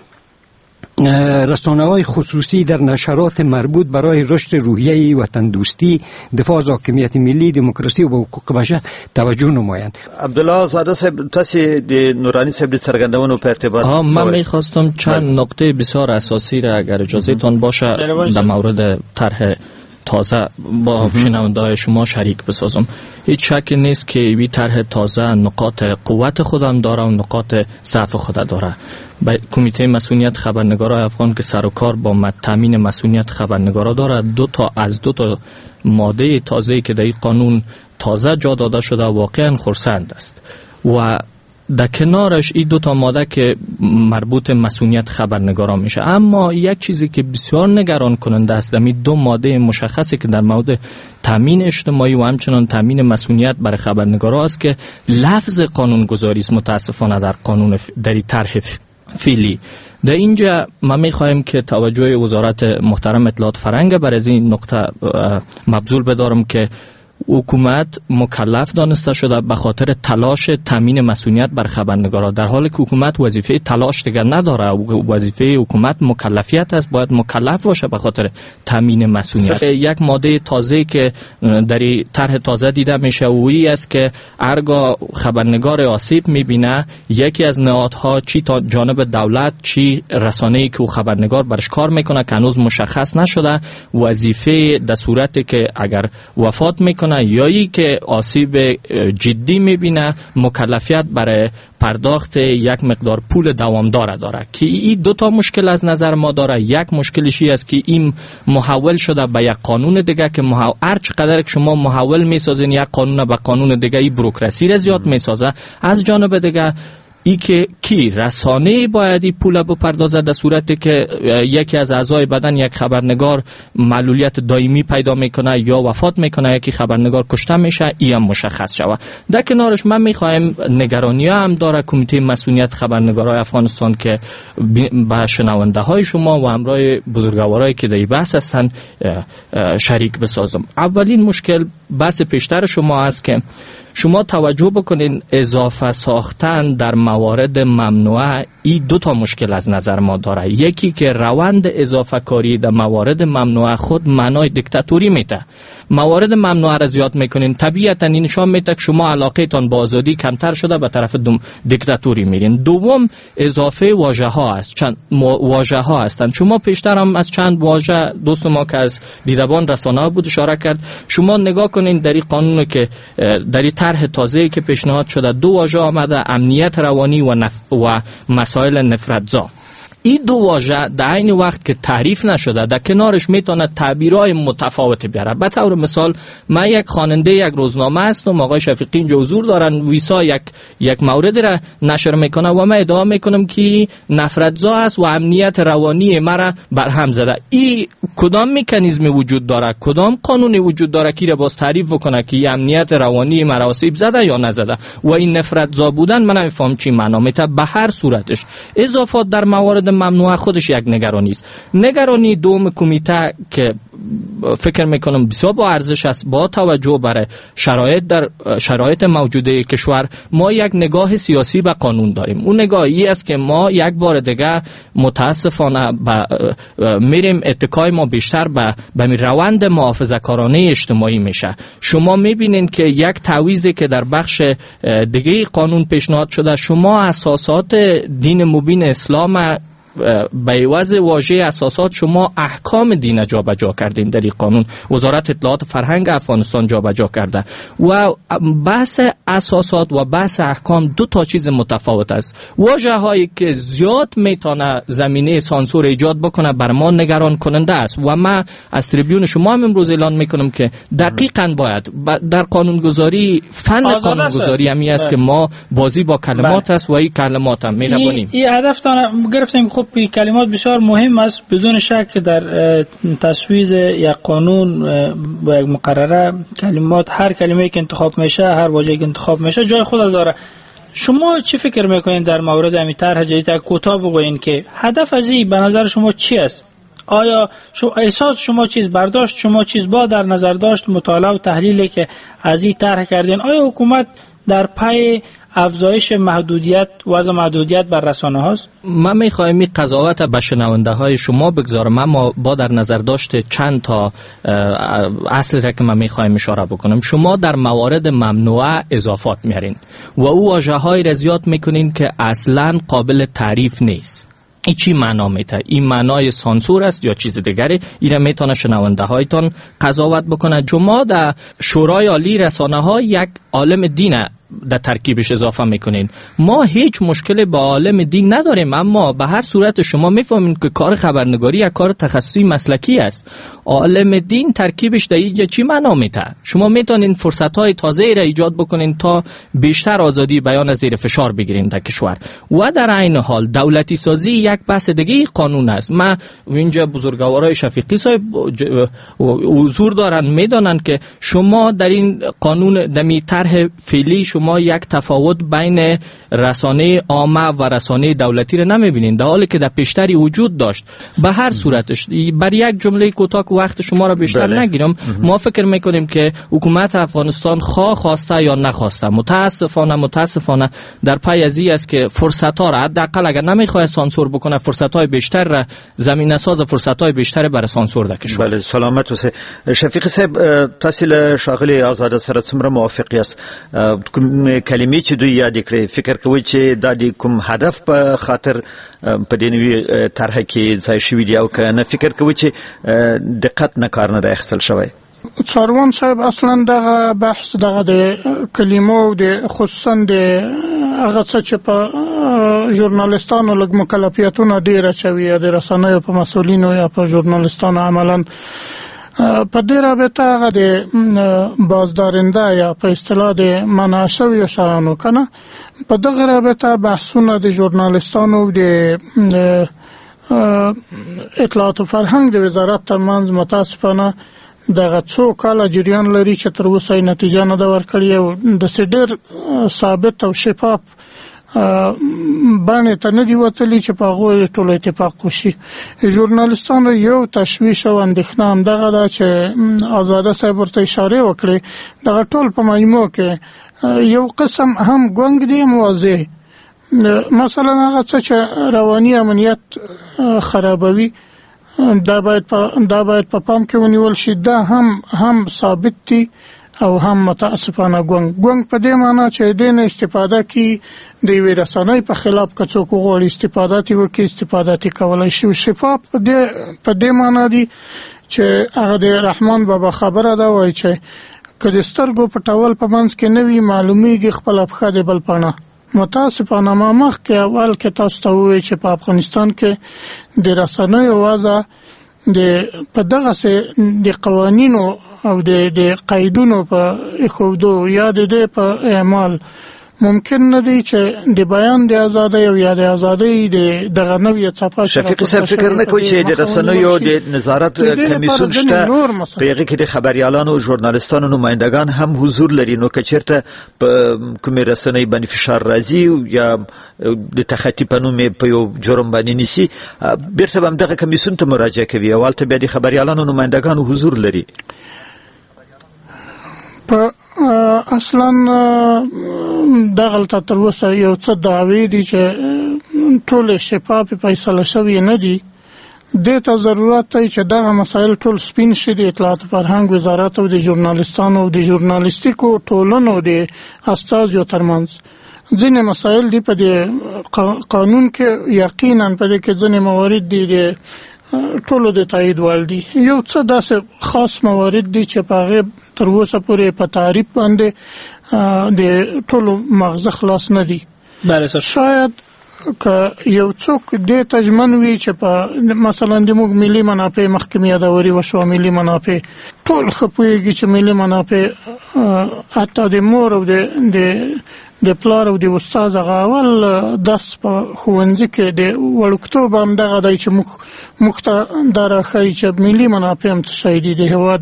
رسانه‌های خصوصی در نشرات مربوط برای رشد روحیه وطن دوستی، دفاع از حاکمیت ملی، دموکراسی و حقوق بشر توجه نمایند. عبدالله زاده صاحب، تاسو د نورانی صاحب د څرګندونو په ارتباط من می‌خواستم چند نکته بسیار اساسی را اگر اجازه تان باشه در مورد طرح تازه با شنونده‌های شما شریک بسازم. هیچ شکی نیست که این طرح تازه نقاط قوت خودم داره و نقاط ضعف خود داره. کمیته مسئولیت خبرنگارای افغان که سر و کار با تامین مسئولیت خبرنگارا داره، دو تا ماده تازه‌ای که در این قانون تازه جا داده شده واقعا خرسند است و در کنارش این دو تا ماده که مربوط مسئولیت خبرنگاران میشه. اما یک چیزی که بسیار نگران کننده است در دو ماده مشخصی که در مورد تامین اجتماعی و همچنان تامین مسئولیت برای خبرنگاران است که لفظ قانونگذاری است متاسفانه در قانون در طرح فعلی. در اینجا ما میخوایم که توجه وزارت محترم اطلاعات فرهنگ بر از این نقطه مبذول بدارم که حکومت مکلف دانسته شده به خاطر تلاش تامین مسئولیت بر خبرنگاران، در حالی که حکومت وظیفه تلاش دیگر نداره. وظیفه حکومت مکلفیت است، باید مکلف باشه به خاطر تامین مسئولیت. یک ماده تازه که در طرح تازه دیده میشه و این است که هرگاه خبرنگار آسیب میبینه، یکی از نهادها چی تا جانب دولت چی رسانه‌ای که خبرنگار برش کار میکنه که هنوز مشخص نشده، وظیفه در صورتی که اگر وفات میکنه یا ای که آسیب جدی میبینه مکلفیت برای پرداخت یک مقدار پول دوامدار داره که این دو تا مشکل از نظر ما داره. یک مشکلشی است که این محول شده به یک قانون دیگه که هر چقدر که شما محول میسازین یک قانون به قانون دیگه، این بروکراسی را زیاد میسازه. از جانب دیگه ای که کی رسانه باید پول بپردازد در صورتی که یکی از اعضای بدن یک خبرنگار معلولیت دائمی پیدا میکنه یا وفات میکنه، یکی خبرنگار کشته میشه، این هم مشخص شود. در کنارش من میخوایم نگرانی هم داره کمیته مسئولیت خبرنگارای افغانستان که به شنونده های شما و همراه بزرگوارایی که در بحث هستند شریک بسازم. اولین مشکل بحث پیشتر شما است که شما توجه بکنین اضافه ساختن در موارد ممنوعه این دو تا مشکل از نظر ما داره. یکی که روند اضافه کاری در موارد ممنوعه خود معنای دیکتاتوری میده. موارد ممنوعه را زیاد میکنین، طبیعتا این نشان میده که شما علاقه تان با آزادی کمتر شده، به طرف دیکتاتوری میرین. دوم اضافه واژه ها است. چند واژه ها هستند. شما پیشتر هم از چند واژه دوست ما که از دیدبان رسانه ها بود اشاره کرد. شما نگاه کنین در این قانون که در این طرح تازه‌ای که پیشنهاد شده دو واژه آمده: امنیت روانی و مسائل نفرت‌زا. این دو واژه در عین وقت که تعریف نشده در کنارش میتونه تعبیرهای متفاوت بیاره. به طور مثال من یک خواننده یک روزنامه هستم، آقای شفیقی اینجا حضور دارن، ویسا یک مورد را نشر میکنه و من ادعا میکنم که نفرت‌زا است و امنیت روانی مرا برهم زده. این کدام مکانیزم وجود داره، کدام قانونی وجود داره که را باز تعریف بکنه که امنیت روانی مرا آسیب زده یا نزده؟ و این نفرت‌زا بودن من نمیفهم چی معنا میده. به هر صورتش اضافات در موارد ممنوعه خودش یک نگرانی است. نگرانی دوم کمیته که فکر میکنم بسیار با ارزش است، با توجه برای شرایط موجوده کشور ما یک نگاه سیاسی به قانون داریم. اون نگاهی است که ما یک بار دیگه متاسفانه میریم اتکای ما بیشتر به روند محافظه‌کارانه اجتماعی میشه. شما میبینین که یک تعویضی که در بخش دیگه قانون پیشنهاد شده، شما اساسات دین مبین اسلام به عوض واژه اساسات شما احکام دین جابجا کردین. در این قانون وزارت اطلاعات فرهنگ افغانستان جابجا کرده و بحث اساسات و بحث احکام دو تا چیز متفاوت است. واژه هایی که زیاد میتونه زمینه سانسور ایجاد بکنه بر ما نگران کننده است و ما از تریبیون شما هم امروز اعلان میکنم که دقیقاً باید در قانونگذاری فن قانونگذاری همی است که ما بازی با کلمات است و این کلمات هم میربونیم. این هدف گرفتیم. خب این کلمات بسیار مهم است. بدون شک در تصویب یک قانون با یک مقرره کلمات، هر کلمه‌ای که انتخاب میشه، هر واژه‌ای که انتخاب میشه جای خود داره. شما چی فکر میکنین در مورد همین طرح جدید؟ کوتاه بگوین که هدف از این به نظر شما چی است؟ آیا احساس شما چیز برداشت، شما چیز با در نظر داشت، مطالعه و تحلیلی که از این طرح کردین؟ آیا حکومت در پای افزایش وضع محدودیت بر رسانه هاست؟ من میخوایم این قضاوت به شنونده های شما بگذارم، اما با در نظر داشته چند تا اصل را که من میخوایم اشاره بکنم. شما در موارد ممنوعه اضافات میارین و او واژه های را زیاد میکنین که اصلا قابل تعریف نیست. این چی معنا میده؟ این معنای سانسور است یا چیز دیگری؟ این را میتونه شنونده هایتان قضاوت بکنه. شما در شورای عالی رسانه ها یک عالم دین در ترکیبش اضافه میکنین. ما هیچ مشکل با عالم دین نداریم، اما به هر صورت شما میفهمین که کار خبرنگاری یک کار تخصصی مسلکی است. عالم دین ترکیبش در اینجا چی معنا میده؟ شما میتونین فرصت‌های تازه‌ای را ایجاد بکنین تا بیشتر آزادی بیان زیر فشار بگیرین در کشور و در عین حال دولتی سازی یک بحث دیگه قانون است. ما اینجا بزرگوارای شفیقی صاحب حضور دارن، میدونن که شما در این قانون دمی طرح فعلی شما یک تفاوت بین رسانه عامه و رسانه دولتی را نمیبینین، در حالی که در پیشتری وجود داشت. به هر صورتش بر یک جمله کوتاه که وقت شما را بیشتر نگیرم، ما فکر میکنیم که حکومت افغانستان خواسته یا نخواسته متاسفانه در پای ازی است که فرصت‌ها را حداقل اگر نمیخواد سانسور بکنه، فرصت‌های بیشتر را زمینه ساز فرصت‌های بیشتر برای سانسور در کشور. بله، سلامت اوسه. شفیق صاحب، تحصیل شاغلی آزاد سره څومره موافقی است؟ کوم کلمې چې دوی یاد کړې، فکر کوي چې د کوم هدف په خاطر په دې نوې طرح کې ځای شوی دی او کنه فکر کوي چې دقت نه کار نه اخیستل شوی؟ څاروان صاحب اصلا دغه بحث دغه د کلمو د خصوصا د هغه څه چې په ژورنالستانو لږ مکلفیتونه ډیر چوي د رسنیو په مسولینو یا په ژورنالستانو عملاً په دې رابطه هغه د بازدارنده یا په اصطلاح د منع شویو شیانو کنه په دغه رابطه بحثونه د ژورنالستانو د اطلاعات و فرهنګ د وزارت ترمنځ متاسفانه دغه څو کاله جریان لري چې تر اوسه یې نتیجه نه ده ورکړې او داسې ډېر ثابت او شفاف باندې ته نه دی وتلی چې په هغو ټول اتفاق وشي. ژورنالستانو یو تشویش او اندېښنه همدغه ده چې آزاده صاحب ورته اشارې وکړې، دغه ټول په مجموع کې یو قسم هم ګونګ دی واضح، مثلا هغه څه چې رواني امنیت خرابوي دا باید په پام کې ونیول شي. دا هم ثابت دي او هم متاسفانه ګونګ په دې معنی چې دې نه استفاده کی د یوې رسنۍ په خلاف که څوک غواړي استفاده وکړي استفاده کولای شي. شفاف په دې معنی دي چې هغه د رحمان بابا خبره ده وایي چې که د سترګو پټول په منځ کې نه وي معلومیږي خپل پښه د بل پاڼه متاسفانه ما مخکې اول کې تاسو ته وویل چې په افغانستان کې د رسنیو وضع په دغه د قوانینو او د قیدونو په ایښودو یا د دې په اعمال ممکن نه دی چې د بیان د ازادۍ او یا د ازادۍ دغه نوې څپه شفیق صاحب فکر نه کوي چې د رسنیو د نظارت کمیسیون شته په هغه کې د خبريالانو او ژورنالستانو نمائندگان هم حضور لري نو که چیرته په کومې رسنۍ باندې فشار راځي یا د تخطي په نوم په یو جرم باندې نیسي بیرته هم دغه کمیسیون ته مراجعه کوي او البته بیا د خبريالانو نمائندگان حضور لري. اصلا دغلته تر اوسه یو څه دعوی دي چې ټول شفاف فیصله شوی نه دي. دې ته ضرورت دی چې دغه مسایل ټول سپین شي د اطلاعات فرهنګ وزارت او د ژورنالستانو او د ژورنالیستیکو ټولنو د استازو ترمنځ ځینې مسایل دي په دې قانون کې یقینا په دې کې ځینې موارد دي د ټولو د تایید وړ دي. یو څه داسې خاص موارد دي چې په هغه تر اوسه پورې په تعریف باندې د ټولو مغزه خلاص نه دي. بله سر شاید که یو څوک دې تجمن وي چې په مثلا د موږ ملي منافع محکمې یادوري وشو ملي منافع ټول خپويږي چې ملي منافع حتی د مور او د پلار او د استاد غاول داس په خوندې کې د وړکتوب هم دغه دی چې مخ ته درخی چې ملي منافع هم تشایدی د هواد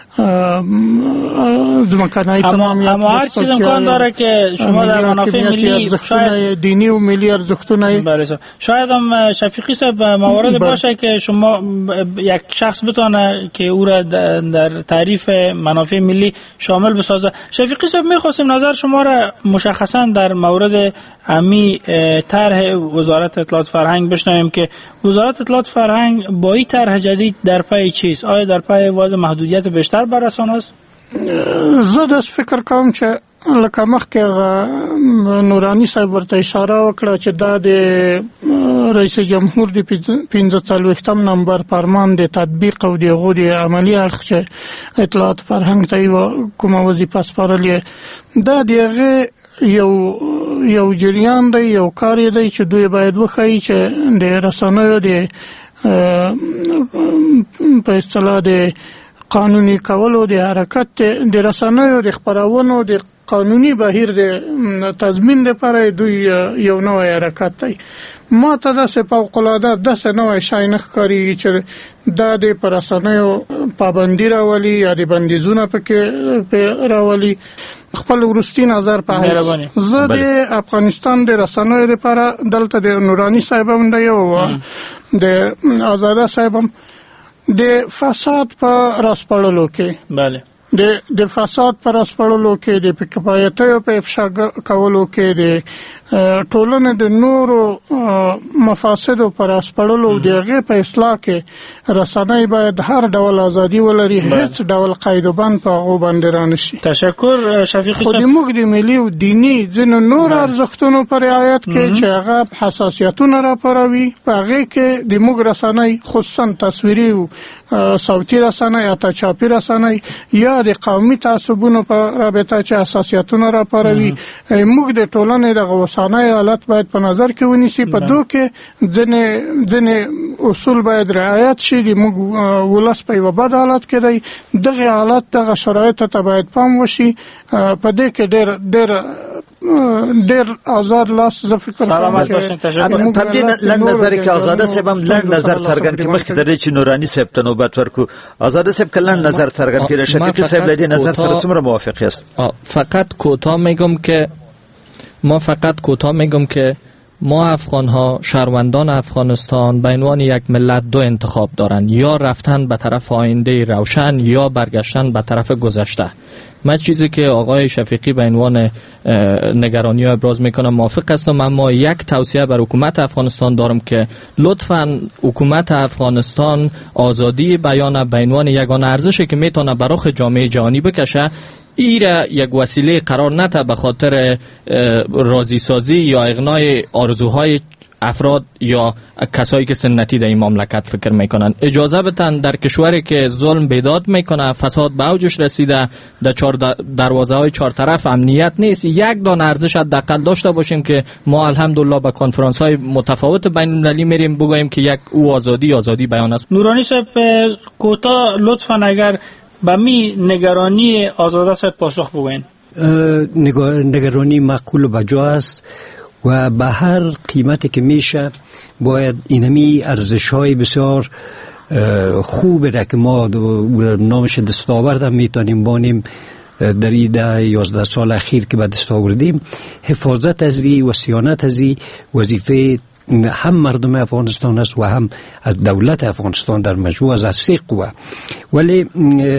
زمکانای تمامیت اما هر چیز امکان داره که شما در منافع ملی شاید دینی و ملی ارزښتونه شاید هم شفیقی صاحب موارد باشه که شما یک شخص بتونه که او را در تعریف منافع ملی شامل بسازه. شفیقی صاحب میخواستیم نظر شما را مشخصا در مورد امی طرح وزارت اطلاعات فرهنگ بشنویم که وزارت اطلاعات فرهنگ با این طرح جدید در پای چیست؟ آیا در پای وضع محدودیت بیشتر بر رسانه است؟ زه د فکر کوم چې لکه مخکې نورانی صاحب ورته اشاره وکړه چې دا د رئیس جمهور د 45 نمبر فرمان د تطبیق او د هغو د عملي اړخ چې اطلاعات فرهنګ ته کومه وظیفه سپارلې دا د هغې یو جریان دی یو کار دی چې دوی باید وښایي چې د رسنیو د په اصطلاح د قانوني کولو د حرکت د رسنیو د خپرونو د قانوني بهیر د تضمین لپاره دوی یو نوی حرکت دی. ما ته داسې فوق‌العاده داسې نوی شی نه ښکاري چې دا د په رسنیو پابندي راولي یا د بندیزونه پکې راولي. خپل وروستي نظر په زه د افغانستان د رسنیو لپاره دلته د نورانی صاحب هم دی او د آزاده صاحب هم د فساد په راسپړلو کې بله د فساد پر راسپړلو کې د کفایتیو په افشا کولو کې د ټولنې د نورو مفاسدو پر راسپړلو د هغې په اصلاح کې رسنۍ باید هر ډول ازادي ولري هیڅ ډول قید و بند په هغو باندې رانشي. تشکر شفیقی خو د موږ د ملي او دیني ځینو نور ارزښتونو په رعایت کې چې هغه حساسیتونه راپاروي په هغې کې د موږ رسنۍ خصوصا تصویري او صوتي رسنۍ یا چاپي رسنۍ یا د قومي تعصبونو په رابطه چې حساسیتونه راپاروي موږ د ټولنې د اوسنۍ حالت باید په نظر کې ونیسي. په دوی کې ځینې اصول باید رعایت شي. د موږ ولس په یوه بد حالت کې دی. دغه حالت دغه شرایطو ته باید پام وشي. په دې کې ډېر آزاد لاس زه فکر کوم چې په دې لنډ نظر کې آزاده صاحب هم لنډ نظر څرګند کړي مخکې د دې چې نورانی صاحب ته نوبت ورکو. آزاده صاحب که لنډ نظر څرګند کړي شفیق صاحب له دې نظر سره څومره موافق است؟ فقط کوتاه میگم که ما افغان ها شهروندان افغانستان به عنوان یک ملت دو انتخاب دارند، یا رفتن به طرف آینده روشن یا برگشتن به طرف گذشته. من چیزی که آقای شفیقی به عنوان نگرانی ها ابراز میکنم موافق هستم، اما یک توصیه بر حکومت افغانستان دارم که لطفاً حکومت افغانستان آزادی بیان به عنوان یگانه ارزشی که میتونه به رخ جامعه جهانی بکشه ایره یک وسیله قرار نده به خاطر راضی سازی یا اغنای آرزوهای افراد یا کسایی که سنتی در این مملکت فکر میکنن. اجازه بدن در کشوری که ظلم بیداد میکنه، فساد به اوجش رسیده، در دروازه های چهار طرف امنیت نیست، یک دانه ارزش حداقل داشته باشیم که ما الحمدلله به کنفرانس های متفاوت بین المللی میریم بگوییم که یک او آزادی بیان است. نورانی صاحب کوتاه لطفا اگر به می نگرانی آزاده صاحب پاسخ بگوین. نگرانی معقول و بجا است و به هر قیمتی که میشه باید اینمی ارزش‌های بسیار خوب را که ما نامش دستاورد هم میتونیم بانیم در این 11 سال اخیر که به دست آوردیم، حفاظت از این و صیانت از این وظیفه هم مردم افغانستان است و هم از دولت افغانستان در مجموع از سه قوه. ولی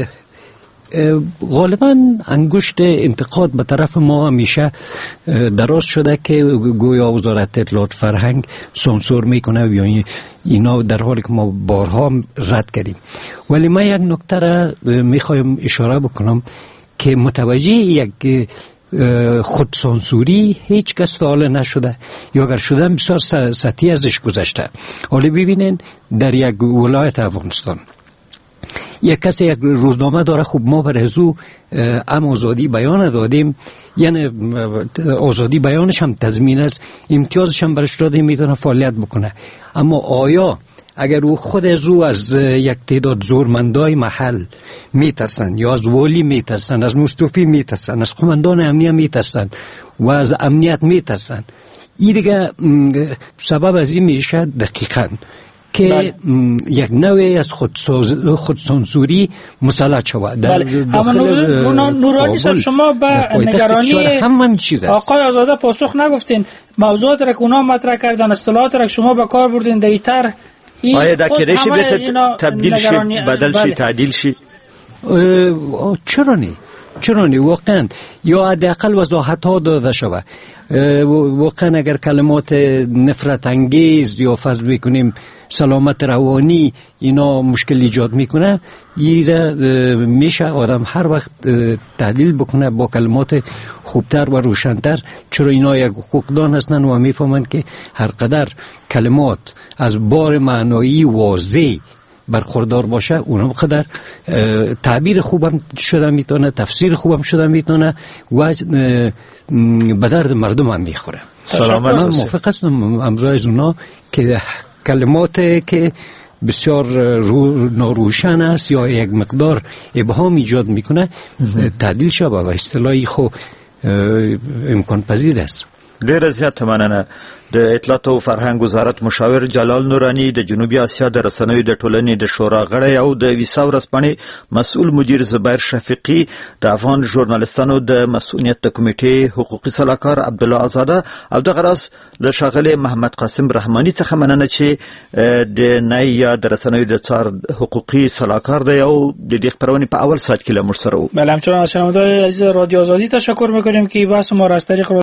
غالبا انگشت انتقاد به طرف ما همیشه دراز شده که گویا وزارت اطلاعات فرهنگ سانسور میکنه یا اینا، در حالی که ما بارها رد کردیم. ولی من یک نکته را میخوایم اشاره بکنم که متوجه یک خودسانسوری هیچ کس تا حالا نشده یا اگر شده بسیار سطحی ازش گذشته. حالا ببینین در یک ولایت افغانستان یک کسی یک روزنامه داره، خب ما بر ازو آزادی بیان دادیم، یعنی آزادی بیانش هم تضمین است، امتیازش هم برش داده میتونه فعالیت بکنه. اما آیا اگر او خود ازو از یک تعداد زورمندای محل میترسن یا از والی میترسن، از مستوفی میترسن، از قماندان امنیه میترسن و از امنیت میترسن، این دیگه سبب از این میشه دقیقاً که یک نوعی از خودسانسوری مسلط شود در داخل نورانی صاحب. شما به نگرانی آقای آزاده پاسخ نگفتین. موضوعات را که اونا مطرح کردن، اصطلاحات را که شما به کار بردین در این طرح، آیا در کلیشی تبدیل شی، بدل شی، تعدیل شی؟ چرا نی واقعا، یا حداقل وضاحت ها داده شود. واقعا اگر کلمات نفرت انگیز یا فرض بکنیم سلامت روانی اینا مشکل ایجاد میکنه، میشه آدم هر وقت تعدیل بکنه با کلمات خوبتر و روشنتر. چرا اینا یک حقوقدان هستن و میفهمن که هر قدر کلمات از بار معنایی واضح برخوردار باشه، اونم قدر تعبیر خوبم شده میتونه، تفسیر خوبم شده میتونه و به درد مردم هم میخوره. من موافق هستم امروز از اونا که کلمات که بسیار ناروشن است یا یک مقدار ابهام ایجاد میکنه تعدیل شود و اصطلاحی خو امکان پذیر است. ډیر زیات مننه. د اطلاعات او فرهنګ وزارت مشاور جلال نورانی، د جنوبي اسیا د رسنیو د ټولنې د شورا غړی او د ویسا ورځپاڼې مسؤل مدیر زبیر شفیقی، د افغان ژورنالستانو د مسؤلیت د کمیټې حقوقي سلاکار عبدالله آزاده او د غراس له شاغلي محمد قاسم رحماني څخه مننه چې د نیا د رسنیو د څار حقوقي سلاکار دی او د دې خبرونه په اول ساعت کې له موږ سره و. بله، همچنان از شنوندگان عزیز رادیو آزادی تشکر میکنیم که بحث ما را از طریق